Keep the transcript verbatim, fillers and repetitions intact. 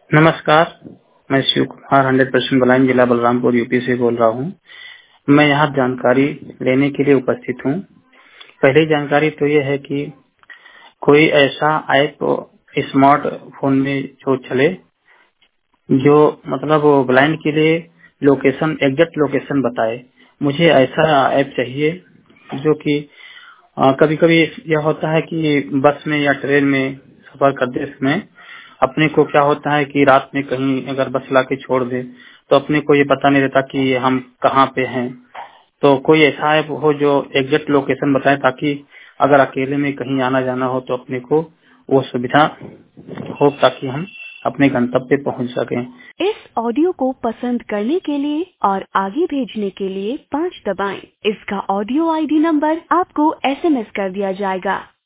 नमस्कार, मैं Shiv Kumar hundred percent Balain जिला बलरामपुर यूपी से बोल रहा हूँ। मैं यहाँ जानकारी लेने के लिए उपस्थित हूँ। पहली जानकारी तो ये है कि कोई ऐसा ऐप स्मार्टफोन में जो चले जो मतलब ब्लाइंड के लिए लोकेशन एग्जैक्ट लोकेशन बताए। मुझे ऐसा ऐप चाहिए जो कि कभी कभी यह होता है कि बस में या ट्रेन में सफर करते समय अपने को क्या होता है कि रात में कहीं अगर बस लाके छोड़ दे तो अपने को ये पता नहीं रहता कि हम कहाँ पे हैं। तो कोई ऐसा ऐप हो जो एग्जैक्ट लोकेशन बताए ताकि अगर अकेले में कहीं आना जाना हो तो अपने को वो सुविधा हो ताकि हम अपने गंतव्य पे पहुंच सकें। इस ऑडियो को पसंद करने के लिए और आगे भेजने के लिए पाँच दबाएं। इसका ऑडियो आईडी नंबर आपको एसएमएस कर दिया जाएगा।